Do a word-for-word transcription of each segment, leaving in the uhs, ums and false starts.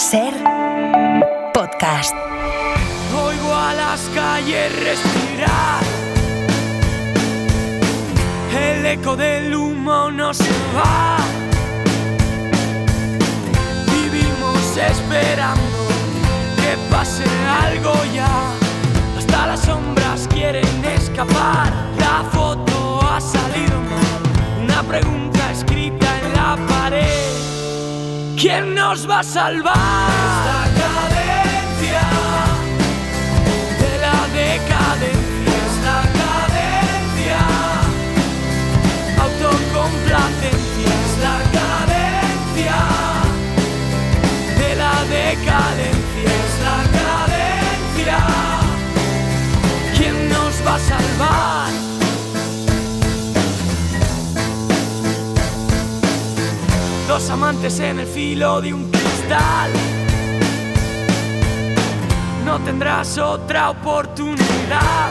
Ser podcast. Oigo a las calles respirar, el eco del humo no se va. Vivimos esperando que pase algo ya, hasta las sombras quieren escapar. La foto ha salido mal, una pregunta escrita en la pared: ¿quién nos va a salvar? Esta cadencia de la decadencia, esta cadencia, autocomplacencia, esta cadencia de la decadencia, esta cadencia, ¿quién nos va a salvar? Dos amantes en el filo de un cristal, no tendrás otra oportunidad.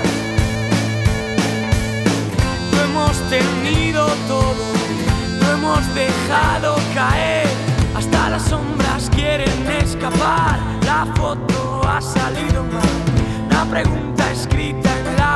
Lo hemos tenido todo, lo hemos dejado caer, hasta las sombras quieren escapar. La foto ha salido mal, una pregunta escrita en la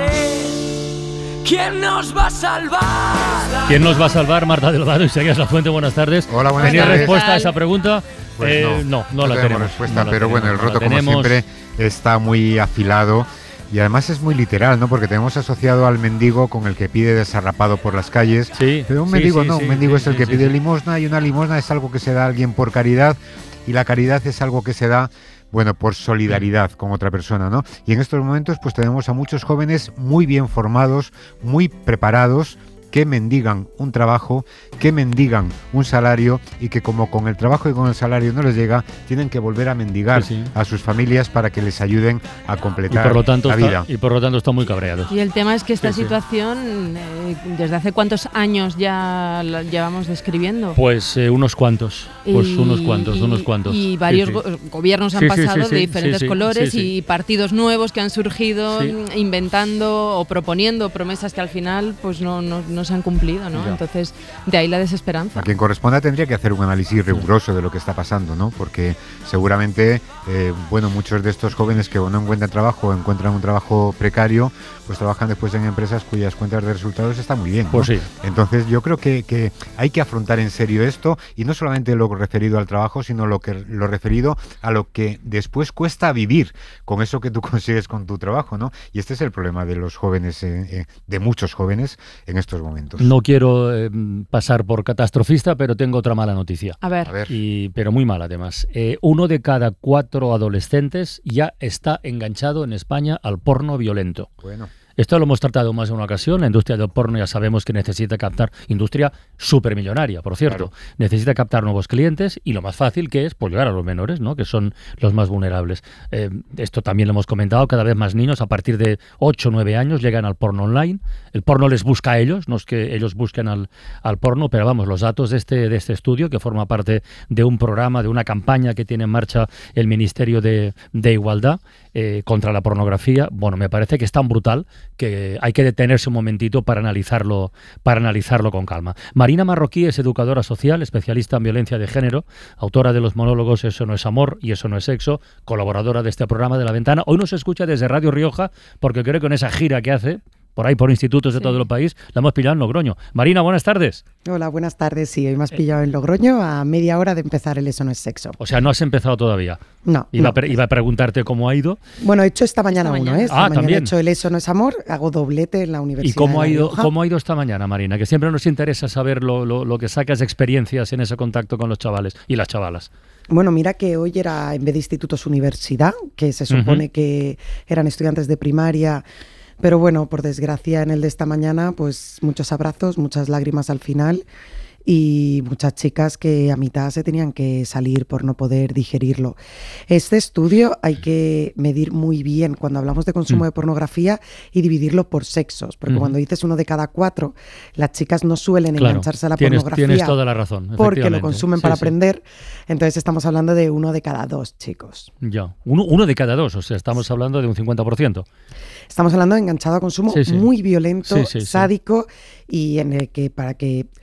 pared: ¿quién nos va a salvar? ¿Quién nos va a salvar? Marta Delgado y Isaías Lafuente, buenas tardes. Hola, buenas ¿Tenía tardes. respuesta a esa pregunta? Pues eh, no, no, no, la tenemos. respuesta, no la pero tenemos, bueno, el no roto, la como tenemos. siempre, está muy afilado y además es muy literal, ¿no? Porque tenemos asociado al mendigo con el que pide desarrapado por las calles. Sí, pero un sí, mendigo sí, no, sí, un mendigo sí, es el sí, que sí, pide sí. limosna, y una limosna es algo que se da a alguien por caridad, y la caridad es algo que se da, bueno, por solidaridad con otra persona, ¿no? Y en estos momentos pues tenemos a muchos jóvenes muy bien formados, muy preparados, que mendigan un trabajo, que mendigan un salario, y que como con el trabajo y con el salario no les llega, tienen que volver a mendigar Sí, sí. a sus familias para que les ayuden a Y completar por lo tanto la está, vida. y por lo tanto está muy cabreado. Y el tema es que esta Sí, sí. situación, eh, ¿desde hace cuántos años ya la llevamos describiendo? Pues eh, unos cuantos, pues Y- unos cuantos, unos cuantos. Y varios Sí, sí. go- gobiernos han Sí, sí, sí, pasado sí, de diferentes sí, sí, colores sí, sí. y partidos nuevos que han surgido Sí. mm, inventando o proponiendo promesas que al final pues no, no, no se han cumplido, ¿no? Ya. Entonces, de ahí la desesperanza. A quien corresponda tendría que hacer un análisis riguroso de lo que está pasando, ¿no? Porque seguramente, eh, bueno, muchos de estos jóvenes que no encuentran trabajo o encuentran un trabajo precario, pues trabajan después en empresas cuyas cuentas de resultados están muy bien, ¿no? Pues sí. Entonces yo creo que, que hay que afrontar en serio esto, y no solamente lo referido al trabajo, sino lo que lo referido a lo que después cuesta vivir con eso que tú consigues con tu trabajo, ¿no? Y este es el problema de los jóvenes, eh, eh, de muchos jóvenes en estos momentos. No quiero eh, pasar por catastrofista, pero tengo otra mala noticia. A ver, A ver. Y, pero muy mal además. Eh, uno de cada cuatro adolescentes ya está enganchado en España al porno violento. Bueno. Esto lo hemos tratado más de una ocasión. La industria del porno ya sabemos que necesita captar, industria supermillonaria, por cierto, Claro. necesita captar nuevos clientes, y lo más fácil que es pues llegar a los menores, ¿no? Que son los más vulnerables. Eh, esto también lo hemos comentado, cada vez más niños a partir de ocho o nueve años llegan al porno online. El porno les busca a ellos, no es que ellos busquen al, al porno, pero vamos, los datos de este, de este estudio, que forma parte de un programa, de una campaña que tiene en marcha el Ministerio de, de Igualdad eh, contra la pornografía, bueno, me parece que es tan brutal que hay que detenerse un momentito para analizarlo, para analizarlo con calma. Marina Marroquí es educadora social, especialista en violencia de género, autora de los monólogos Eso no es amor y eso no es sexo, colaboradora de este programa de La Ventana. Hoy nos escucha desde Radio Rioja, porque creo que con esa gira que hace por ahí por institutos de Sí. todo el país, la hemos pillado en Logroño. Marina, buenas tardes. Hola, buenas tardes. Sí, hoy me has pillado en Logroño a media hora de empezar el Eso no es sexo. O sea, no has empezado todavía. No, Iba, no. a, pre- iba a preguntarte cómo ha ido. Bueno, he hecho esta mañana Esta uno, mañana. ¿eh? Esta Ah, mañana también. he hecho el Eso no es amor, hago doblete en la Universidad ¿Y cómo de ha La ido Rioja. cómo ha ido esta mañana, Marina? Que siempre nos interesa saber lo, lo, lo que sacas de experiencias en ese contacto con los chavales y las chavalas. Bueno, mira que hoy era en vez de institutos universidad, que se supone Ujú. que eran estudiantes de primaria, pero bueno, por desgracia en el de esta mañana, pues muchos abrazos, muchas lágrimas al final, y muchas chicas que a mitad se tenían que salir por no poder digerirlo. Este estudio hay que medir muy bien cuando hablamos de consumo Mm. de pornografía y dividirlo por sexos, porque Ujú. cuando dices uno de cada cuatro, las chicas no suelen Claro, engancharse a la tienes, pornografía tienes toda la razón. porque lo efectivamente. consumen Sí, para sí. aprender. Entonces estamos hablando de uno de cada dos chicos. Ya. Uno, uno de cada dos, o sea, estamos hablando de un cincuenta por ciento. Estamos hablando de enganchado a consumo Sí, sí. muy violento, Sí, sí, sí. sádico, y en el que para que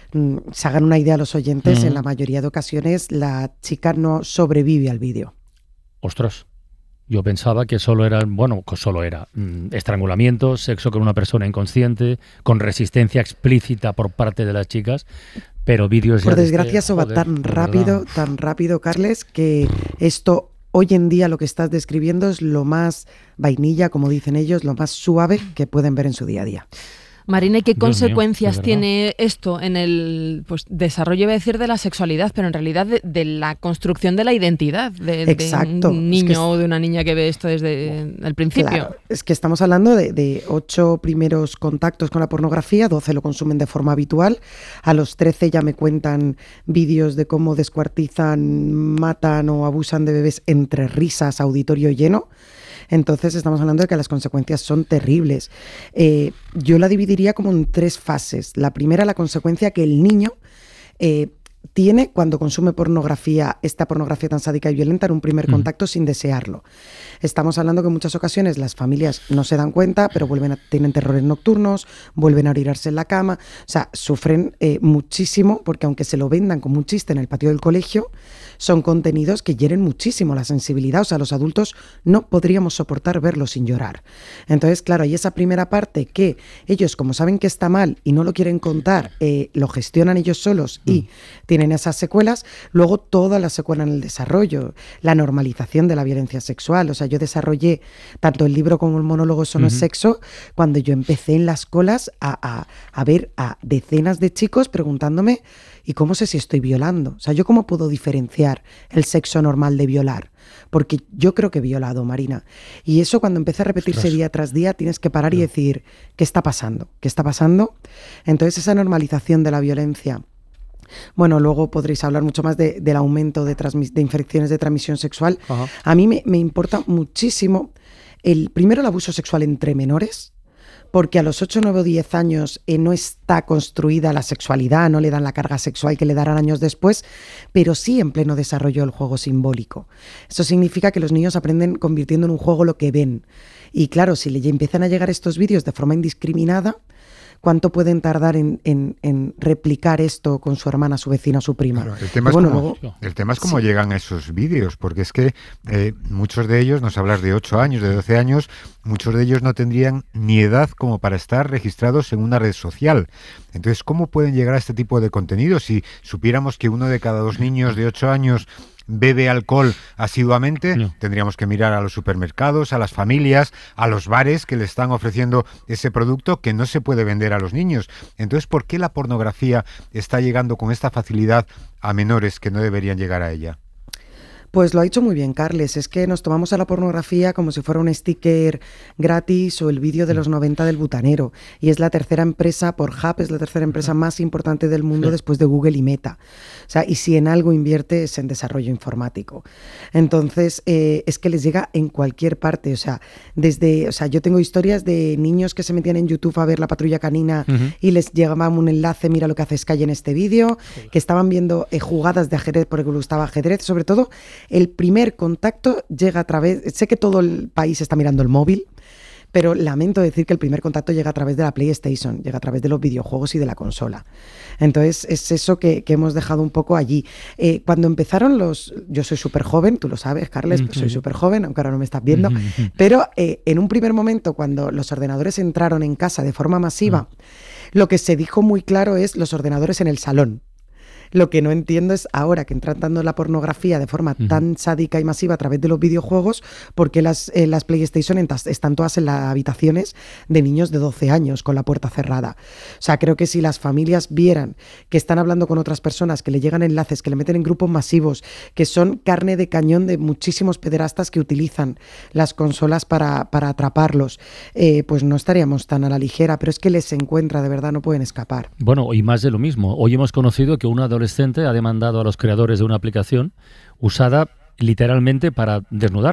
mm, se hagan una idea a los oyentes, mm. en la mayoría de ocasiones la chica no sobrevive al vídeo. Ostras. Yo pensaba que solo era, bueno, que solo era mmm, estrangulamiento, sexo con una persona inconsciente, con resistencia explícita por parte de las chicas, pero vídeos ya... Por desgracia de este, eso va joder, tan rápido, verdad. tan rápido, Carles, que esto hoy en día lo que estás describiendo es lo más vainilla, como dicen ellos, lo más suave que pueden ver en su día a día. Marina, ¿y qué Dios consecuencias mío, tiene esto en el pues, desarrollo, iba a decir, de la sexualidad, pero en realidad de, de la construcción de la identidad de, de un niño es que o de una niña que ve esto desde el principio? Claro, es que estamos hablando de, de ocho primeros contactos con la pornografía, doce lo consumen de forma habitual, a los trece ya me cuentan vídeos de cómo descuartizan, matan o abusan de bebés entre risas, auditorio lleno. Entonces estamos hablando de que las consecuencias son terribles. Eh, yo la dividiría como en tres fases. La primera, la consecuencia que el niño eh, tiene cuando consume pornografía, esta pornografía tan sádica y violenta en un primer mm. contacto sin desearlo. Estamos hablando que en muchas ocasiones las familias no se dan cuenta, pero vuelven a, tienen terrores nocturnos, vuelven a orirarse en la cama, o sea, sufren eh, muchísimo porque aunque se lo vendan como un chiste en el patio del colegio, son contenidos que hieren muchísimo la sensibilidad, o sea, los adultos no podríamos soportar verlo sin llorar. Entonces, claro, hay esa primera parte que ellos, como saben que está mal y no lo quieren contar, eh, lo gestionan ellos solos y mm. tienen esas secuelas. Luego toda la secuela en el desarrollo, la normalización de la violencia sexual. O sea, yo desarrollé tanto el libro como el monólogo Eso no es sexo, cuando yo empecé en las colas a, a, a ver a decenas de chicos preguntándome ¿y cómo sé si estoy violando? O sea, ¿yo cómo puedo diferenciar el sexo normal de violar? Porque yo creo que he violado, Marina. Y eso cuando empieza a repetirse Ostras. día tras día, tienes que parar no. y decir, ¿qué está pasando? ¿Qué está pasando? Entonces esa normalización de la violencia. Bueno, luego podréis hablar mucho más de, del aumento de, transmis- de infecciones de transmisión sexual. Ajá. A mí me, me importa muchísimo, el primero, el abuso sexual entre menores, porque a los ocho, nueve o diez años eh, no está construida la sexualidad, no le dan la carga sexual que le darán años después, pero sí en pleno desarrollo del juego simbólico. Eso significa que los niños aprenden convirtiendo en un juego lo que ven. Y claro, si le empiezan a llegar estos vídeos de forma indiscriminada, ¿cuánto pueden tardar en, en, en replicar esto con su hermana, su vecina, su prima? Claro, el, tema bueno, cómo, luego, el tema es cómo sí. llegan a esos vídeos, porque es que eh, muchos de ellos, nos hablas de ocho años, de doce años, muchos de ellos no tendrían ni edad como para estar registrados en una red social. Entonces, ¿cómo pueden llegar a este tipo de contenidos? Si supiéramos que uno de cada dos niños de ocho años bebe alcohol asiduamente, no. tendríamos que mirar a los supermercados, a las familias, a los bares que le están ofreciendo ese producto que no se puede vender a los niños. Entonces, ¿por qué la pornografía está llegando con esta facilidad a menores que no deberían llegar a ella? Pues lo ha dicho muy bien, Carles, es que nos tomamos a la pornografía como si fuera un sticker gratis o el vídeo de los noventa del butanero, y es la tercera empresa, Pornhub es la tercera empresa más importante del mundo sí. después de Google y Meta. O sea, y si en algo invierte es en desarrollo informático. Entonces, eh, es que les llega en cualquier parte, o sea, desde, o sea, yo tengo historias de niños que se metían en YouTube a ver La Patrulla Canina uh-huh. y les llegaba un enlace, mira lo que hace Sky en este vídeo, que estaban viendo eh, jugadas de ajedrez porque les gustaba ajedrez, sobre todo. El primer contacto llega a través... Sé que todo el país está mirando el móvil, pero lamento decir que el primer contacto llega a través de la PlayStation, llega a través de los videojuegos y de la consola. Entonces, es eso que, que hemos dejado un poco allí. Eh, cuando empezaron los... Yo soy súper joven, tú lo sabes, Carles, pues soy súper joven, aunque ahora no me estás viendo, pero eh, en un primer momento, cuando los ordenadores entraron en casa de forma masiva, lo que se dijo muy claro es los ordenadores en el salón. Lo que no entiendo es ahora que entran dando la pornografía de forma uh-huh. tan sádica y masiva a través de los videojuegos, porque las, eh, las PlayStation entas, están todas en las habitaciones de niños de doce años con la puerta cerrada. O sea, creo que si las familias vieran que están hablando con otras personas, que le llegan enlaces, que le meten en grupos masivos, que son carne de cañón de muchísimos pederastas que utilizan las consolas para, para atraparlos, eh, pues no estaríamos tan a la ligera, pero es que les encuentra, de verdad, no pueden escapar. Bueno, y más de lo mismo. Hoy hemos conocido que una adolescente ha demandado a los creadores de una aplicación usada literalmente para desnudarla.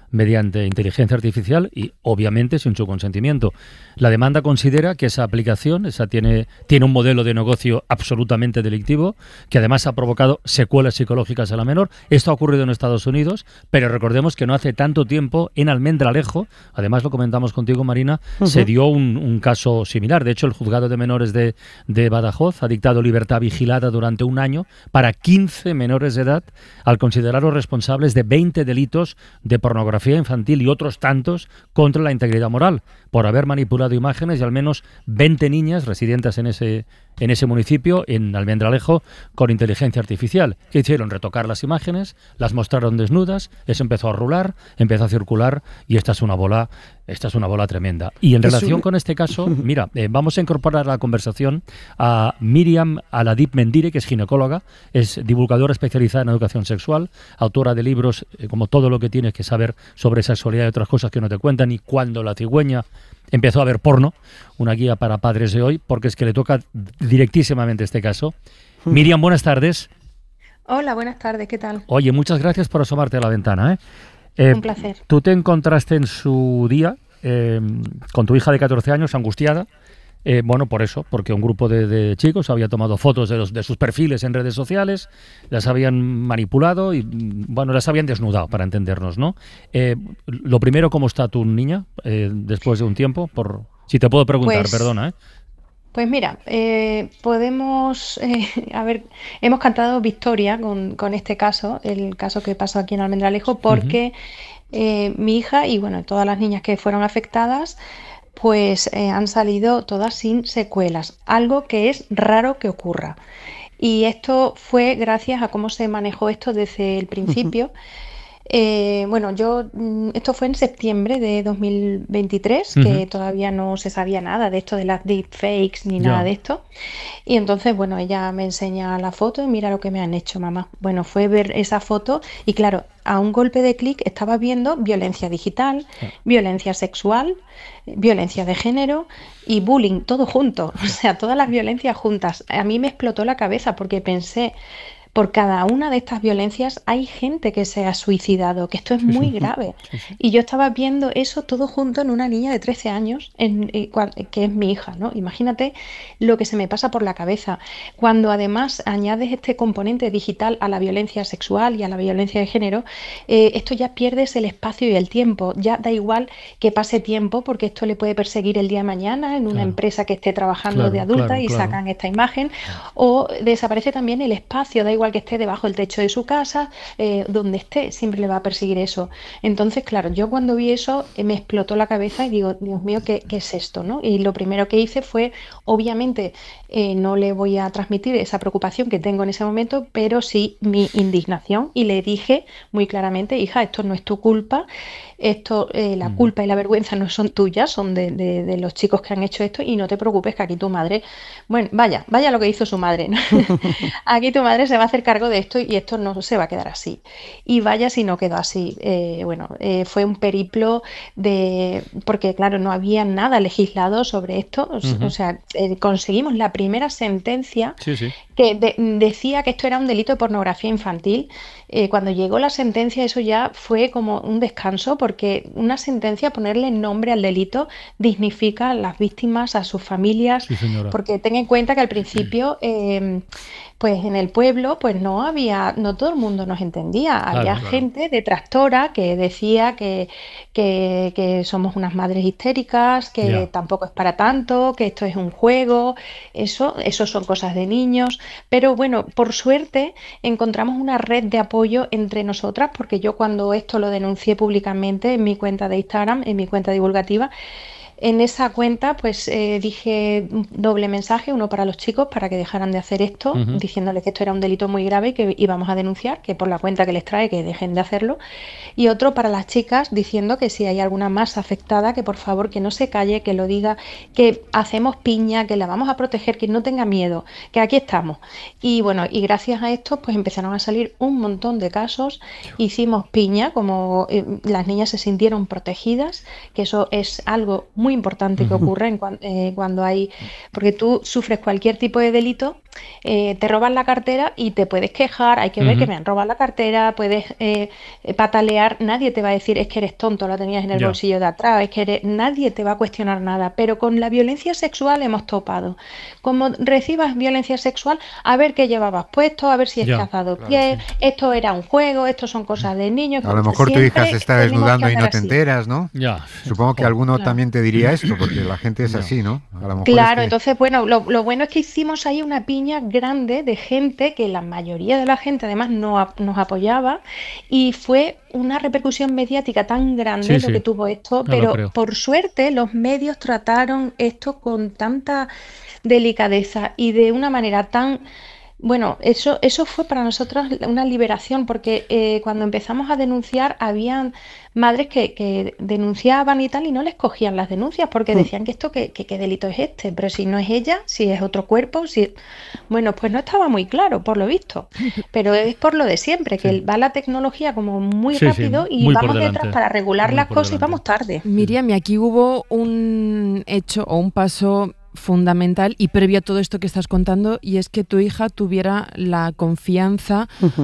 mediante inteligencia artificial y obviamente sin su consentimiento. La demanda considera que esa aplicación esa tiene, tiene un modelo de negocio absolutamente delictivo, que además ha provocado secuelas psicológicas a la menor. Esto ha ocurrido en Estados Unidos, pero recordemos que no hace tanto tiempo en Almendralejo, además lo comentamos contigo, Marina, uh-huh. se dio un, un caso similar. De hecho, el juzgado de menores de, de Badajoz ha dictado libertad vigilada durante un año para quince menores de edad al considerarlos responsables de veinte delitos de pornografía infantil y otros tantos contra la integridad moral por haber manipulado imágenes de al menos veinte niñas residentes en ese en ese municipio, en Almendralejo, con inteligencia artificial. ¿Qué hicieron? Retocar las imágenes, las mostraron desnudas, eso empezó a rular, empezó a circular y esta es una bola, esta es una bola tremenda. Y en relación un... con este caso, mira, eh, vamos a incorporar a la conversación a Miriam Aladip Mendire, que es ginecóloga, es divulgadora especializada en educación sexual, autora de libros eh, como Todo lo que tienes que saber sobre sexualidad y otras cosas que no te cuentan, y Cuando la cigüeña empezó a ver porno, una guía para padres de hoy, porque es que le toca directísimamente este caso. Miriam, buenas tardes. Hola, buenas tardes, ¿qué tal? Oye, muchas gracias por asomarte a la ventana. ¿eh? Eh, Un placer. Tú te encontraste en su día eh, con tu hija de catorce años, angustiada, eh, bueno, por eso, porque un grupo de, de chicos había tomado fotos de, los, de sus perfiles en redes sociales, las habían manipulado y, bueno, las habían desnudado, para entendernos, ¿no? Eh, lo primero, ¿cómo está tu niña eh, después de un tiempo? Por, si te puedo preguntar, pues, perdona, ¿eh? Pues mira, eh, podemos, eh, a ver, hemos cantado victoria con, con este caso, el caso que pasó aquí en Almendralejo, porque uh-huh. eh, mi hija y, bueno, todas las niñas que fueron afectadas, pues eh, han salido todas sin secuelas, algo que es raro que ocurra. Y esto fue gracias a cómo se manejó esto desde el principio. Uh-huh. Eh, bueno, yo esto fue en septiembre de dos mil veintitrés, uh-huh. que todavía no se sabía nada de esto de las deepfakes ni yeah. nada de esto. Y entonces, bueno, ella me enseña la foto y mira lo que me han hecho, mamá. Bueno, fue ver esa foto y claro, a un golpe de clic estaba viendo violencia digital, sí. violencia sexual, violencia de género y bullying, todo junto. O sea, todas las violencias juntas. A mí me explotó la cabeza porque pensé, por cada una de estas violencias hay gente que se ha suicidado, que esto es muy grave. Sí, sí. Y yo estaba viendo eso todo junto en una niña de trece años, en, que es mi hija, ¿no? Imagínate lo que se me pasa por la cabeza. Cuando además añades este componente digital a la violencia sexual y a la violencia de género, eh, esto ya pierdes el espacio y el tiempo. Ya da igual que pase tiempo, porque esto le puede perseguir el día de mañana en una claro. empresa que esté trabajando claro, de adulta claro, y claro. sacan esta imagen. O desaparece también el espacio, da igual igual que esté debajo del techo de su casa, eh, donde esté, siempre le va a perseguir eso. Entonces, claro, yo cuando vi eso eh, me explotó la cabeza y digo, Dios mío, ¿qué, qué es esto, ¿no? Y lo primero que hice fue, obviamente, eh, no le voy a transmitir esa preocupación que tengo en ese momento, pero sí mi indignación, y le dije muy claramente, hija, esto no es tu culpa, esto, eh, la culpa y la vergüenza no son tuyas, son de, de, de los chicos que han hecho esto, y no te preocupes que aquí tu madre, bueno, vaya, vaya lo que hizo su madre, ¿no? Aquí tu madre se va a hacer cargo de esto y esto no se va a quedar así. Y vaya si no quedó así. Eh, bueno, eh, fue un periplo de, porque claro, no había nada legislado sobre esto, o, uh-huh. o sea, eh, conseguimos la primera sentencia sí, sí. que de, decía que esto era un delito de pornografía infantil. Eh, cuando llegó la sentencia, eso ya fue como un descanso, porque una sentencia, ponerle nombre al delito, dignifica a las víctimas, a sus familias, sí, porque ten en cuenta que al principio, eh, pues en el pueblo, pues no había, no todo el mundo nos entendía, claro, había claro. gente detractora que decía que, que, que somos unas madres histéricas, que yeah. tampoco es para tanto, que esto es un juego, eso, eso son cosas de niños, pero bueno, por suerte encontramos una red de apoyo entre nosotras, porque yo cuando esto lo denuncié públicamente en mi cuenta de Instagram, en mi cuenta divulgativa, en esa cuenta pues eh, dije un doble mensaje, uno para los chicos para que dejaran de hacer esto, uh-huh. diciéndoles que esto era un delito muy grave y que íbamos a denunciar, que por la cuenta que les trae que dejen de hacerlo, y otro para las chicas diciendo que si hay alguna más afectada, que por favor que no se calle, que lo diga, que hacemos piña, que la vamos a proteger, que no tenga miedo, que aquí estamos. Y bueno, y gracias a esto pues empezaron a salir un montón de casos, hicimos piña, como eh, las niñas se sintieron protegidas, que eso es algo muy importante que ocurre en cuan, eh, cuando hay, porque tú sufres cualquier tipo de delito eh, te roban la cartera y te puedes quejar, hay que ver Ujú. que me han robado la cartera, puedes eh, patalear, nadie te va a decir es que eres tonto, la tenías en el Ya. bolsillo de atrás, es que eres, nadie te va a cuestionar nada, pero con la violencia sexual hemos topado. Como recibas violencia sexual, a ver qué llevabas puesto, a ver si es que Ya, has dado claro, pie, sí. esto era un juego, esto son cosas de niños. A lo mejor tu hija se está Siempre tenemos que desnudando y no andar te así. enteras, ¿no? Ya. Supongo que Joder. alguno Claro. también te diría esto, porque la gente es Ya. así, ¿no? A lo mejor Claro, es que... entonces, bueno, lo, lo bueno es que hicimos ahí una piña grande de gente, que la mayoría de la gente además no, ap- nos apoyaba, y fue una repercusión mediática tan grande Sí, lo sí. que tuvo esto, No lo pero creo. por suerte los medios trataron esto con tanta delicadeza y de una manera tan... Bueno, eso, eso fue para nosotros una liberación, porque eh, cuando empezamos a denunciar, habían madres que, que denunciaban y tal, y no les cogían las denuncias, porque decían que esto, que, que- qué delito es este, pero si no es ella, si es otro cuerpo, si... Bueno, pues no estaba muy claro, por lo visto, pero es por lo de siempre, que Sí. va la tecnología como muy Sí, sí, rápido y muy por vamos delante. detrás para regular Muy las por cosas y delante. vamos tarde. Miriam, y aquí hubo un hecho o un paso fundamental y previo a todo esto que estás contando, y es que tu hija tuviera la confianza Ujú.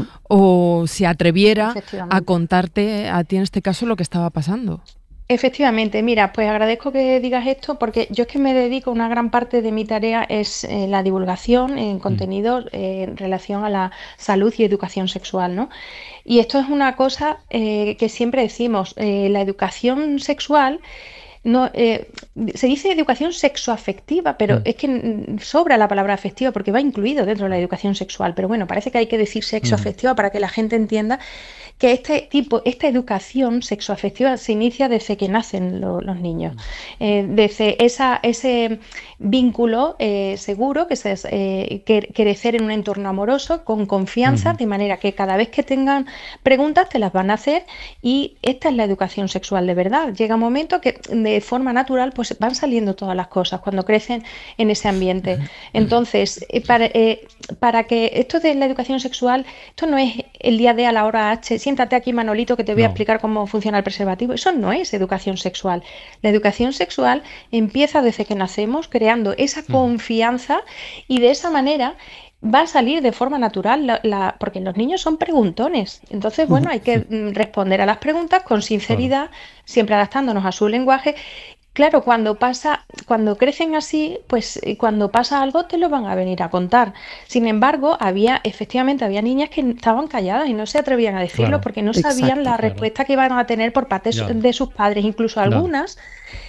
o se atreviera a Efectivamente. contarte a ti en este caso lo que estaba pasando. Efectivamente, mira, pues agradezco que digas esto, porque yo es que me dedico, una gran parte de mi tarea es eh, la divulgación en contenidos eh, en relación a la salud y educación sexual, ¿no? Y esto es una cosa eh, que siempre decimos, eh, la educación sexual, no, eh, se dice educación sexoafectiva, pero Mm. es que mm, sobra la palabra afectiva porque va incluido dentro de la educación sexual, pero bueno, parece que hay que decir sexoafectiva para que la gente entienda que este tipo, esta educación sexoafectiva se inicia desde que nacen lo- los niños, eh, desde esa, ese vínculo eh, seguro, que es eh, que- crecer en un entorno amoroso, con confianza, Ujú. de manera que cada vez que tengan preguntas te las van a hacer, y esta es la educación sexual de verdad. Llega un momento que de forma natural pues van saliendo todas las cosas cuando crecen en ese ambiente. Entonces, eh, para, eh, para que esto de la educación sexual, esto no es el día de a la hora H, siéntate aquí Manolito que te voy a No. explicar cómo funciona el preservativo. Eso no es educación sexual. La educación sexual empieza desde que nacemos, creando esa confianza, y de esa manera va a salir de forma natural, la- la- porque los niños son preguntones. Entonces, bueno, hay que mm, responder a las preguntas con sinceridad, siempre adaptándonos a su lenguaje. Claro, cuando pasa, cuando crecen así, pues eh, cuando pasa algo te lo van a venir a contar. Sin embargo, había, efectivamente, había niñas que estaban calladas y no se atrevían a decirlo Claro. porque no sabían Exacto, la claro. respuesta que iban a tener por parte Ya. de sus padres. Incluso Claro. algunas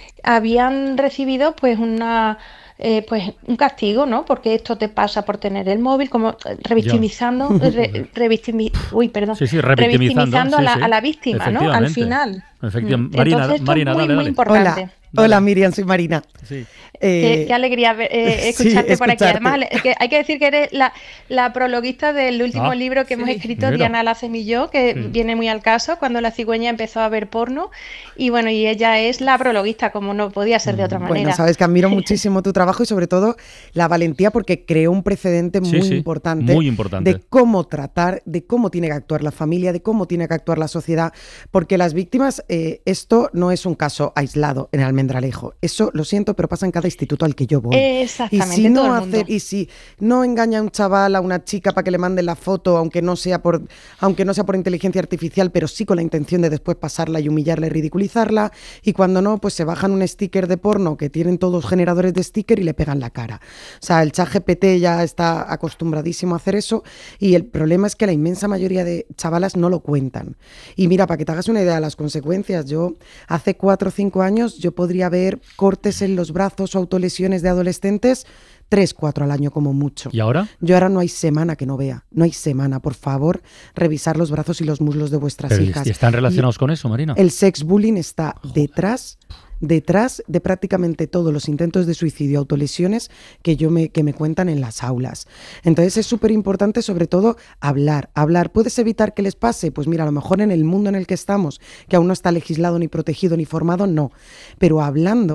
habían recibido pues una eh, pues un castigo, ¿no? Porque esto te pasa por tener el móvil, como eh, revictimizando, re- Joder. revictimi- uy, perdón, Sí, sí, revictimizando, a, sí, la, sí. a la víctima, ¿no? Al Efectivamente. final. Efectivamente. Mm. Marina, Entonces, esto Marina, es muy, dale, muy dale. importante. Hola, Dale. hola Miriam, soy Marina. Sí. Eh, Qué, qué alegría ver- eh, sí, escucharte por aquí. escucharte. Además, le- que hay que decir que eres la, la prologuista del último Ah. libro que hemos Sí. escrito, Mira. Diana Lacem y yo, que Sí. viene muy al caso, cuando la cigüeña empezó a ver porno. Y bueno, y ella es la prologuista, como no podía ser de otra manera. Bueno, sabes que admiro muchísimo tu trabajo y sobre todo la valentía, porque creó un precedente Sí, muy sí, importante, muy importante. de cómo tratar, de cómo tiene que actuar la familia, de cómo tiene que actuar la sociedad, porque las víctimas, eh, esto no es un caso aislado en Almendralejo. Eso, lo siento, pero pasa en cada instituto al que yo voy. Exactamente, Y si no todo el mundo. hacer, y si no engaña a un chaval, a una chica para que le manden la foto, aunque no sea por, aunque no sea por inteligencia artificial, pero sí con la intención de después pasarla y humillarla y ridiculizarla, y cuando no, pues se bajan un sticker de porno que tienen todos generadores de sticker y le pegan la cara. O sea, el chat G P T ya está acostumbradísimo a hacer eso, y el problema es que la inmensa mayoría de chavalas no lo cuentan. Y mira, para que te hagas una idea de las consecuencias, yo hace cuatro o cinco años yo podría ver cortes en los brazos o autolesiones de adolescentes tres, cuatro al año como mucho. ¿Y ahora? Yo ahora no hay semana que no vea, no hay semana. Por favor, revisar los brazos y los muslos de vuestras Pero, hijas. ¿y están Y relacionados con eso, Marina? el sex bullying está detrás, detrás de prácticamente todos los intentos de suicidio, autolesiones que yo me, que me cuentan en las aulas. Entonces es súper importante, sobre todo, hablar, hablar. ¿Puedes evitar que les pase? Pues mira, a lo mejor en el mundo en el que estamos, que aún no está legislado, ni protegido, ni formado, no. Pero hablando,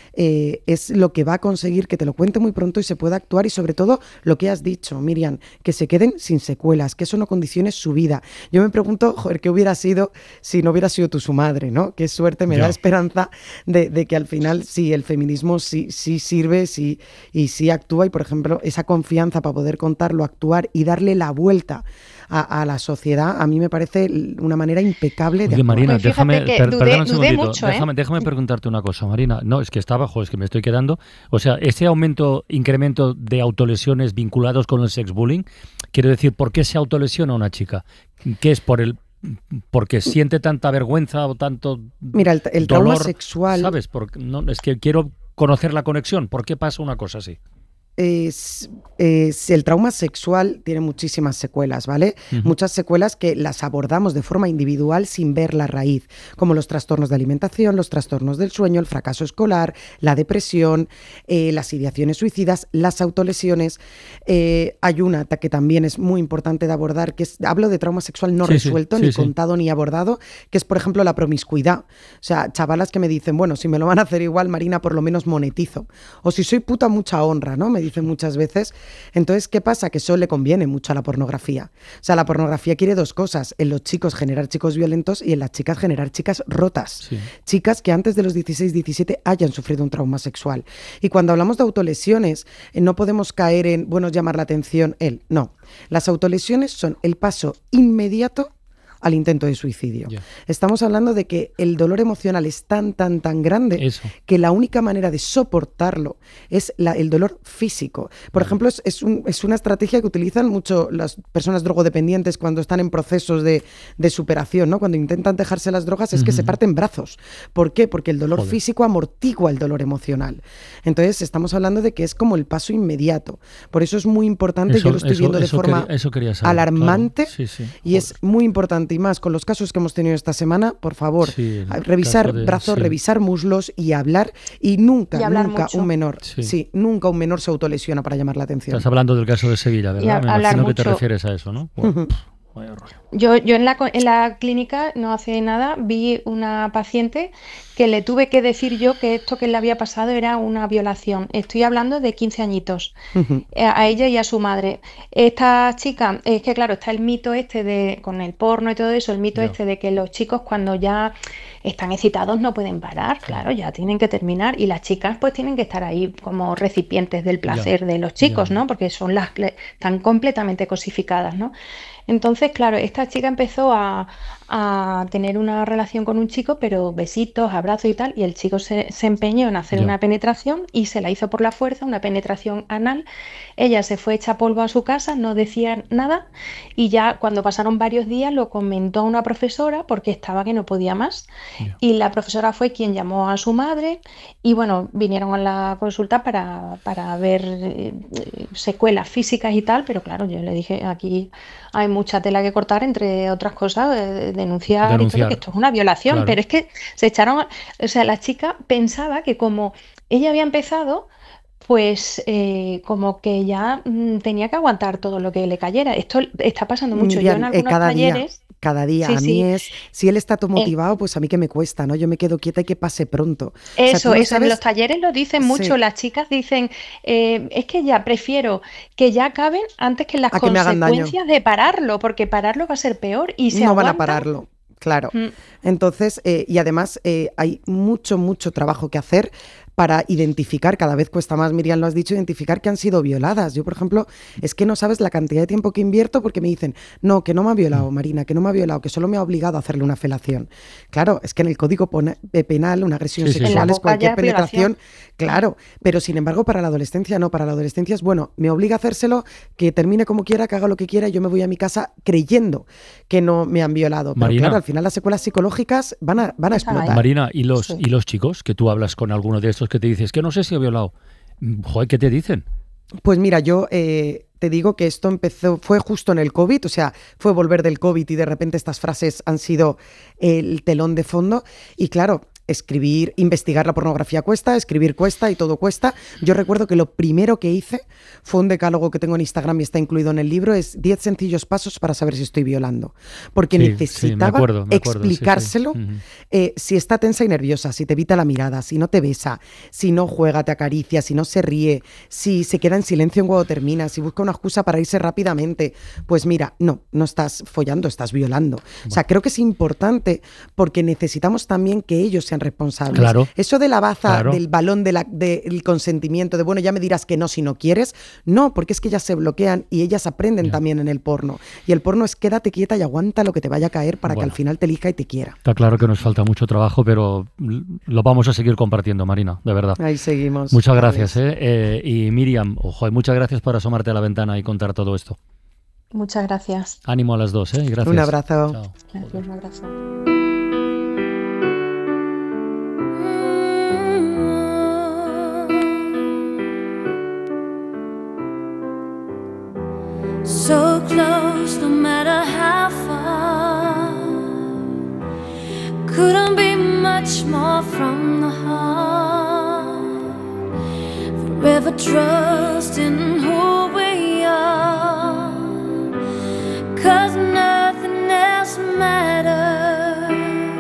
eh, es lo que va a conseguir que te lo cuente muy pronto y se pueda actuar, y sobre todo lo que has dicho, Miriam, que se queden sin secuelas, que eso no condicione su vida. Yo me pregunto, joder, ¿qué hubiera sido si no hubiera sido tú su madre, ¿no? Qué suerte, me ya. da esperanza de, de que al final sí, el feminismo sí, sí sirve sí, y sí actúa, y por ejemplo, esa confianza para poder contarlo, actuar y darle la vuelta a, a la sociedad, a mí me parece una manera impecable de Oye, Marina, pues déjame, que per, dudé, perdona un segundito, mucho, ¿eh? déjame, déjame preguntarte una cosa, Marina. No, es que está abajo, es que me estoy quedando. O sea, ese aumento, incremento de autolesiones vinculados con el sexbullying, quiero decir, ¿por qué se autolesiona una chica? ¿Qué es por el porque siente tanta vergüenza o tanto Mira, el, el dolor, trauma sexual, ¿sabes? Porque, no, es que quiero conocer la conexión. ¿Por qué pasa una cosa así? Es, es, el trauma sexual tiene muchísimas secuelas, ¿vale? Uh-huh. Muchas secuelas que las abordamos de forma individual sin ver la raíz, como los trastornos de alimentación, los trastornos del sueño, el fracaso escolar, la depresión, eh, las ideaciones suicidas, las autolesiones. Eh, hay una que también es muy importante de abordar, que es, hablo de trauma sexual no sí, resuelto, sí, ni sí, contado, sí. ni abordado, que es, por ejemplo, la promiscuidad. O sea, chavalas que me dicen, bueno, si me lo van a hacer igual, Marina, por lo menos monetizo. O si soy puta, mucha honra, ¿no? Me dicen muchas veces. Entonces, ¿qué pasa? Que eso le conviene mucho a la pornografía. O sea, la pornografía quiere dos cosas. En los chicos generar chicos violentos y en las chicas generar chicas rotas. Sí. Chicas que antes de los dieciséis, diecisiete hayan sufrido un trauma sexual. Y cuando hablamos de autolesiones, eh, no podemos caer en, bueno, llamar la atención él. No. Las autolesiones son el paso inmediato al intento de suicidio. Yeah. Estamos hablando de que el dolor emocional es tan, tan, tan grande Eso. que la única manera de soportarlo es la, el dolor físico. Por vale. ejemplo, es, es, un, es una estrategia que utilizan mucho las personas drogodependientes cuando están en procesos de, de superación, ¿no? Cuando intentan dejarse las drogas es uh-huh. que se parten brazos. ¿Por qué? Porque el dolor Joder. físico amortigua el dolor emocional. Entonces, estamos hablando de que es como el paso inmediato. Por eso es muy importante, eso, yo lo estoy eso, viendo eso de forma quería, eso quería saber, alarmante claro. sí, sí. y es muy importante. Y más con los casos que hemos tenido esta semana, por favor, sí, revisar de, brazos, sí. revisar muslos y hablar. Y nunca, y nunca mucho. un menor, sí. sí, nunca un menor se autolesiona para llamar la atención. Estás hablando del caso de Sevilla, ¿verdad? Me imagino que te refieres a eso, ¿no? Bueno, uh-huh. Yo, yo en, la, en la clínica no hace nada vi una paciente que le tuve que decir yo que esto que le había pasado era una violación. Estoy hablando de quince añitos, uh-huh. a ella y a su madre. Esta chica, es que claro, está el mito este de, con el porno y todo eso, el mito yeah. este de que los chicos cuando ya están excitados no pueden parar, claro, ya tienen que terminar, y las chicas pues tienen que estar ahí como recipientes del placer yeah. de los chicos, yeah. ¿no? Porque son las están completamente cosificadas, ¿no? Entonces, claro, esta chica empezó a, a tener una relación con un chico, pero besitos, abrazos y tal, y el chico se, se empeñó en hacer yeah. una penetración y se la hizo por la fuerza, una penetración anal. Ella se fue hecha polvo a su casa, no decía nada, y ya cuando pasaron varios días lo comentó a una profesora porque estaba que no podía más. Yeah. Y la profesora fue quien llamó a su madre y bueno, vinieron a la consulta para, para ver eh, secuelas físicas y tal, pero claro, yo le dije, aquí hay mucha tela que cortar, entre otras cosas, eh, denunciar, denunciar. Y todo, que esto es una violación, claro. Pero es que se echaron, o sea, la chica pensaba que como ella había empezado, pues eh, como que ya mmm, tenía que aguantar todo lo que le cayera. Esto está pasando mucho. Miriam, yo en algunos eh, cada talleres... Día. Cada día, sí, a mí sí. es, si él está todo motivado, pues a mí que me cuesta, ¿no? Yo me quedo quieta y que pase pronto. Eso, o sea, no eso, sabes... en los talleres lo dicen mucho, sí. Las chicas dicen, eh, es que ya prefiero que ya acaben antes que las a consecuencias que de pararlo, porque pararlo va a ser peor y se No aguantan. van a pararlo. Claro. Mm. Entonces, eh, y además eh, hay mucho, mucho trabajo que hacer para identificar, cada vez cuesta más, Miriam lo has dicho, identificar que han sido violadas. Yo, por ejemplo, es que no sabes la cantidad de tiempo que invierto porque me dicen, no, que no me ha violado, Marina, que no me ha violado, que solo me ha obligado a hacerle una felación. Claro, es que en el Código Penal una agresión sí, sexual sí. es cualquier penetración, claro, pero sin embargo para la adolescencia no, para la adolescencia es, bueno, me obliga a hacérselo, que termine como quiera, que haga lo que quiera y yo me voy a mi casa creyendo que no me han violado. Pero Marina, claro, al final las secuelas psicológicas van a, van a explotar. Marina, ¿y los, sí. ¿y los chicos que tú hablas con alguno de estos que te dices que no sé si ha violado? Joder, ¿qué te dicen? Pues mira, yo eh, te digo que esto empezó, fue justo en el COVID, o sea, fue volver del COVID y de repente estas frases han sido el telón de fondo y claro, escribir, investigar la pornografía cuesta, escribir cuesta y todo cuesta. Yo recuerdo que lo primero que hice fue un decálogo que tengo en Instagram y está incluido en el libro, es diez sencillos pasos para saber si estoy violando. Porque sí, necesitaba sí, me acuerdo, me acuerdo, explicárselo sí, sí. Uh-huh. eh, si está tensa y nerviosa, si te evita la mirada, si no te besa, si no juega, te acaricia, si no se ríe, si se queda en silencio cuando termina, si busca una excusa para irse rápidamente. Pues mira, no, no estás follando, estás violando. Bueno. O sea, creo que es importante porque necesitamos también que ellos sean responsables. Claro. Eso de la baza, claro. del balón del de de consentimiento, de bueno, ya me dirás que no si no quieres, no, porque es que ellas se bloquean y ellas aprenden yeah. también en el porno. Y el porno es quédate quieta y aguanta lo que te vaya a caer para bueno. que al final te elija y te quiera. Está claro que nos falta mucho trabajo, pero lo vamos a seguir compartiendo, Marina, de verdad. Ahí seguimos. Muchas gracias. ¿eh? Eh, y Miriam, ojo, muchas gracias por asomarte a la ventana y contar todo esto. Muchas gracias. Ánimo a las dos, ¿eh? Gracias. Un abrazo. Chao. Gracias, un abrazo. So close, no matter how far. Couldn't be much more from the heart. Forever trusting who we are. 'Cause nothing else matters.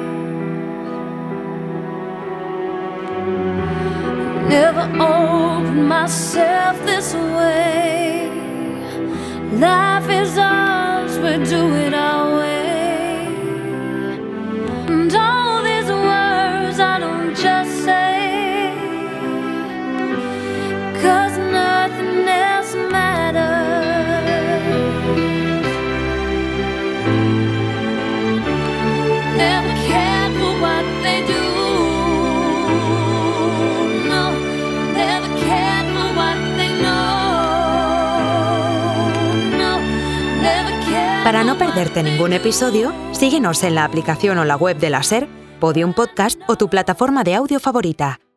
Never opened myself this way. Life is ours, we do it our way. And all these words I don't just say, 'cause nothing else matters. Never cared for what they do. No, never cared for what they know. Para no perderte ningún episodio, síguenos en la aplicación o la web de la SER, Podium Podcast o tu plataforma de audio favorita.